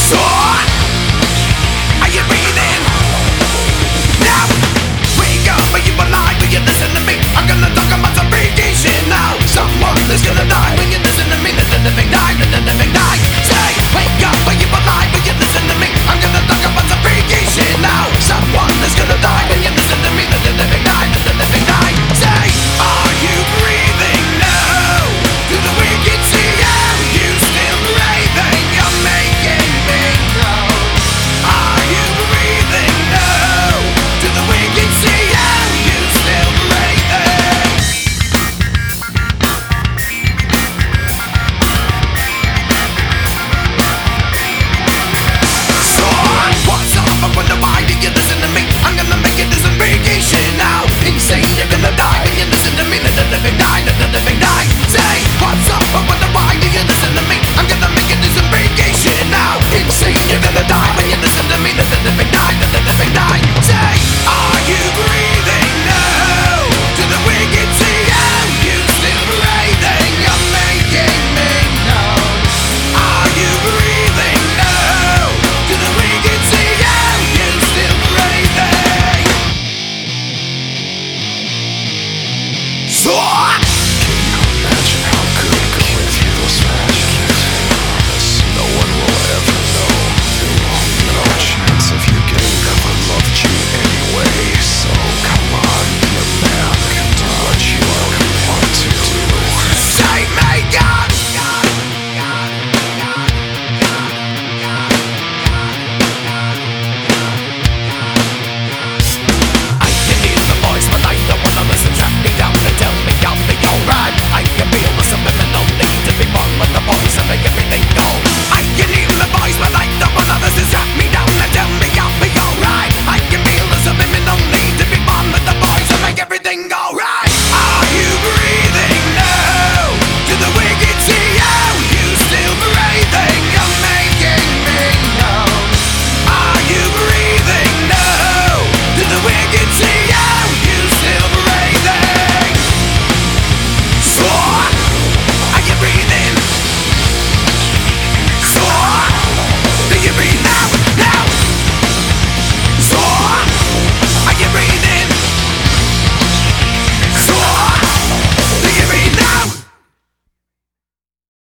So, are you breathing? Now, wake up, are you alive? Will you listen to me? I'm gonna talk about some freaky shit now. Someone is gonna die when you listen to me. Let the living die, let the living die.